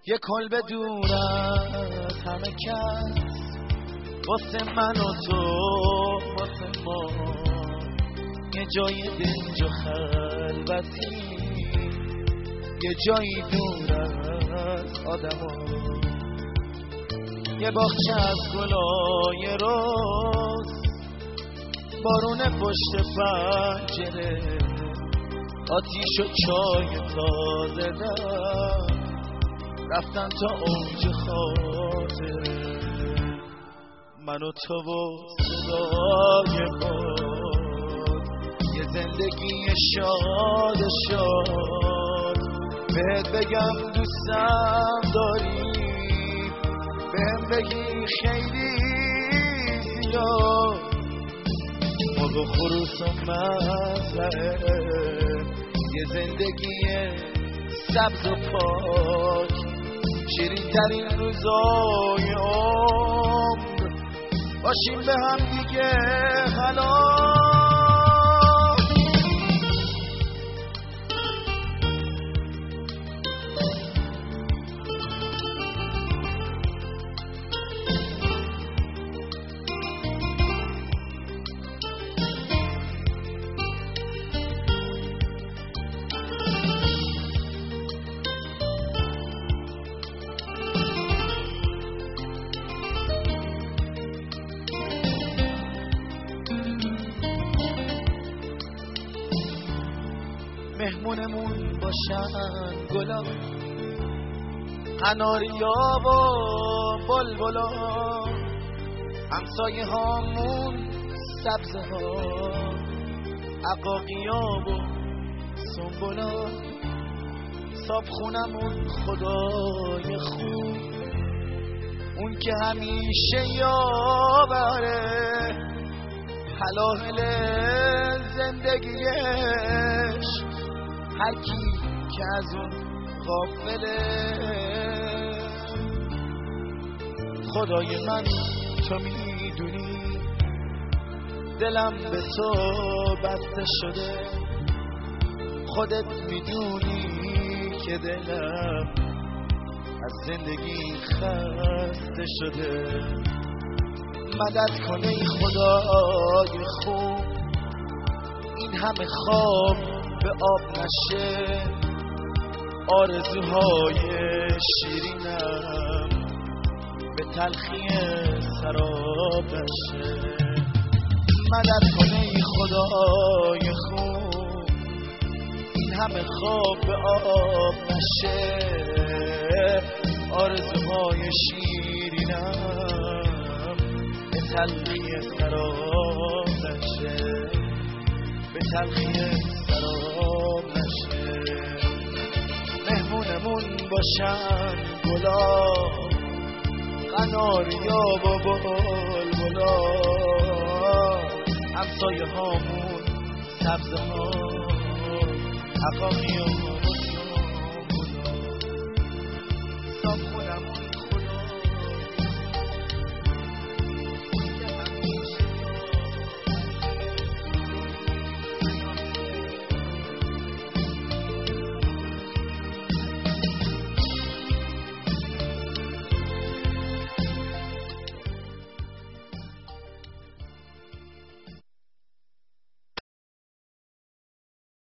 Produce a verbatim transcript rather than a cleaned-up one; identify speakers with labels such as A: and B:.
A: یه کلبه دور از همه کس واسه من و تو، واسه ما یه جای دنج و خلوتی، یه جایی دور از آدم ها، یه باغچه از گلای روز، بارون پشت پنجره، آتیش و چای تازه دم، رفتن تا اوج خاطره، من و تو و صدای باد، یه زندگی شاد شاد، بهت بگم دوستم داری، بهم بگی خیلی زیاد، مرغ و خروس و مزرعه، یه زندگی سبز و پاک، شیرین ترین روزای عمر، باشیم به هم دیگه خلاص. مهمونمون باشن گلا، قناریا و بلبلا، همسایه هامون سبزه ها، عقاقیا و سنبولا، صابخونمون خدای خوب، اون که همیشه یاوره، حلاهل زندگیش، هر کی که از اون غافله، خدای من تو میدونی دلم به تو بسته شده، خودت میدونی که دلم از زندگی خسته شده، مدد کن ای خدای خوب، این همه خواب به آب نشه، آرزوهای شیرینم به تلخی سراب نشه، مدد کن ای خدای خوب، این همه خواب به آب نشه، آرزوهای شیرینم به تلخی سراب نشه، به تلخی سراب نشه. مهمونمون باشن گلا، قناریا و بلبلا، همسایه هامون سبزه ها، عقاقی و